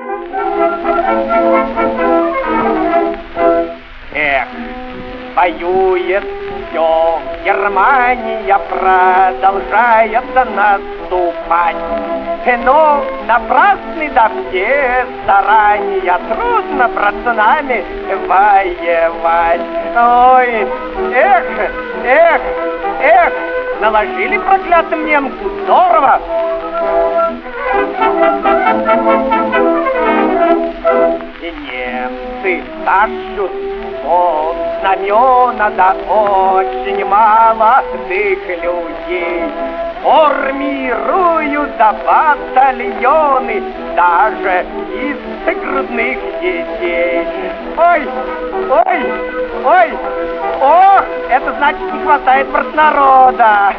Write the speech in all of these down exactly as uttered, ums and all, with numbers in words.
Эх, воюет все, Германия продолжает наступать. Но напрасны да все старания, трудно, брат, с нами воевать. Ой, эх, эх, эх, наложили проклятым немцу здорово. И немцы тащут под знамена, да очень мало тых людей. Формируют да батальоны даже из грудных детей. Ой, ой, ой, ох, это значит не хватает партнарода.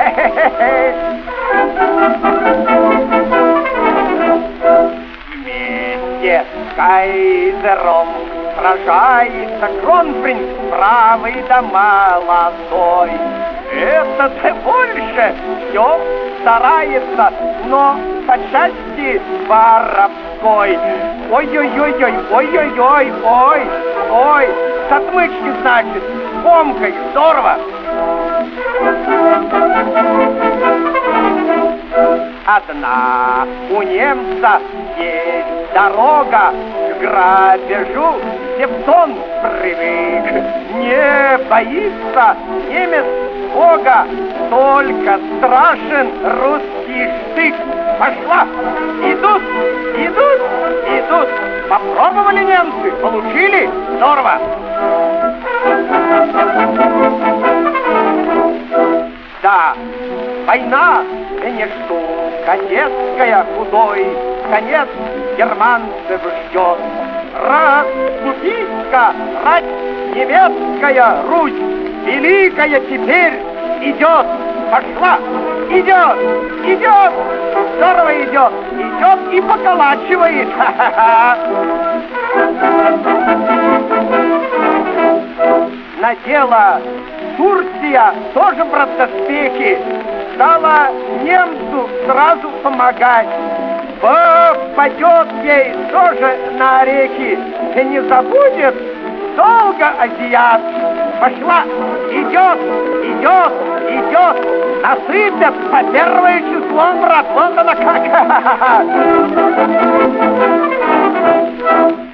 Вместе с кайзером сражается кронпринц правый да молодой. Этот больше все старается, но по части воровской. Ой-ой-ой-ой, ой-ой-ой, ой, ой, с отмычки, значит, с помкой, здорово. Одна у немца есть дорога к грабежу, Тевтон привык, не боится немец Бога, только страшен русский штык. Пошла! Идут, идут, идут. Попробовали немцы, получили? Здорово! Да, война не штука детская, худой конец германцев ждет. Распутиська, рать немецкая Русь, великая теперь идет. Пошла, идет, идет, здорово идет, идет и поколачивает. Ха-ха-ха. Надела Турция тоже, брат, доспехи, стала немцу сразу помогать. Попадет ей тоже на орехи и не забудет долго азиат. Пошла, идет, идет, идет, насыпят по первое число, брат, вот она как.